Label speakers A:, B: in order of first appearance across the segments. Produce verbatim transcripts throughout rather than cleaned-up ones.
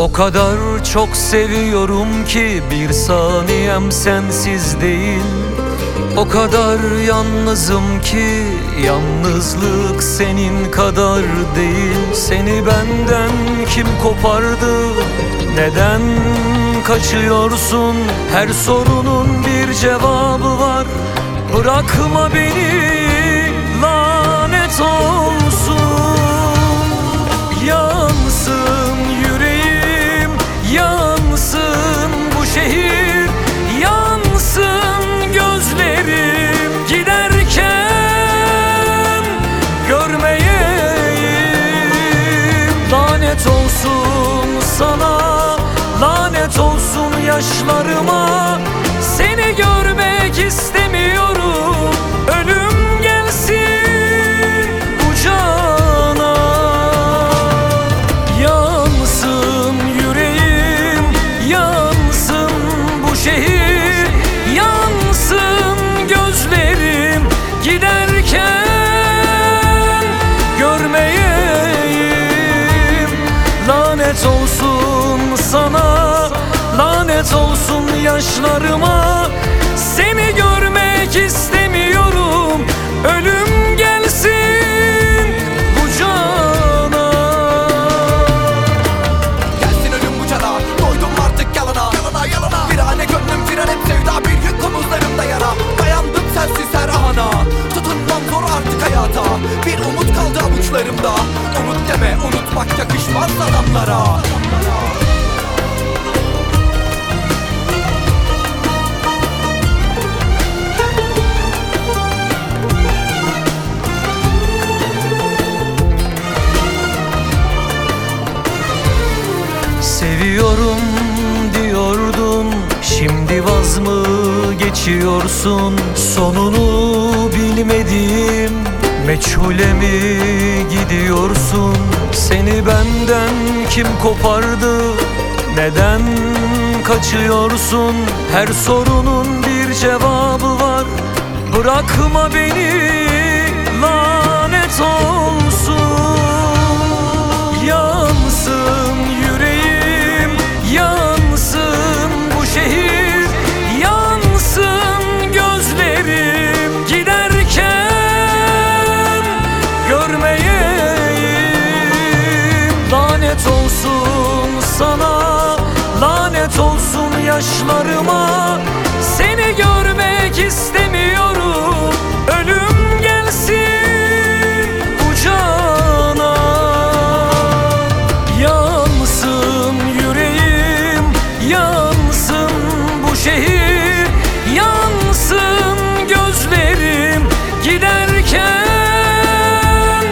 A: O kadar çok seviyorum ki bir saniyem sensiz değil. O kadar yalnızım ki yalnızlık senin kadar değil. Seni benden kim kopardı? Neden kaçıyorsun? Her sorunun bir cevabı var. Bırakma beni, lanet olsun. Yansın yüreğim, yansın bu şehir, yansın gözlerim. Giderken görmeyeyim. Lanet olsun sana, lanet olsun yaşlarıma. Seni görmek istemiyorum. Ölüm gelsin bu cana. Yansın yüreğim, yansın bu şehir, yansın gözlerim. Giderken görmeyeyim. Lanet olsun sana, lanet olsun yaşlarıma. Seni görmek istemiyorum. Ölüm gelsin bu cana.
B: Gelsin ölüm bu cana. Doydum artık yalana, yalana, yalana. Virane gönlüm fren hep sevda, bir yük omuzlarımda yara. Dayandım sensiz her ana. Tutunmam zor artık hayata. Bir umut kaldı avuçlarımda. Umut deme, unutmak yakışmaz adamlara.
A: Seviyorum diyordun, şimdi vaz mı geçiyorsun? Sonunu bilmediğim meçhule mi gidiyorsun? Seni benden kim kopardı? Neden kaçıyorsun? Her sorunun bir cevabı var. Bırakma beni, lanet olsun. Yansın yüreğim, yansın bu şehir, yansın gözlerim. Giderken görmeyeyim. Lanet olsun sana, lanet olsun yaşlarıma. Seni görmek istemiyorum. Ölüm gelsin bu cana. Yansın yüreğim, yansın bu şehir, yansın gözlerim. Giderken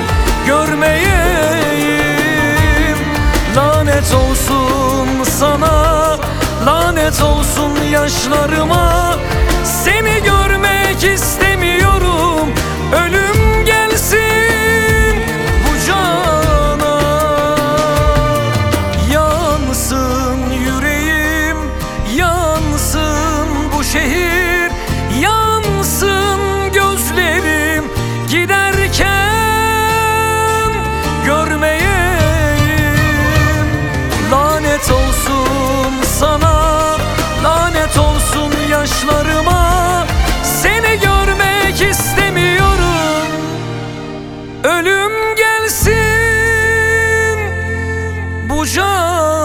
A: görmeyeyim. Lanet olsun sana, lanet olsun yaşlarıma. Seni görmek istemiyorum. Ölüm gelsin bu cana. Yansın yüreğim, yansın bu şehir, yansın gözlerim. Giderken görmeyeyim. Lanet olsun sana, lanet olsun yaşlarıma. Seni görmek istemiyorum. Ölüm gelsin bu cana.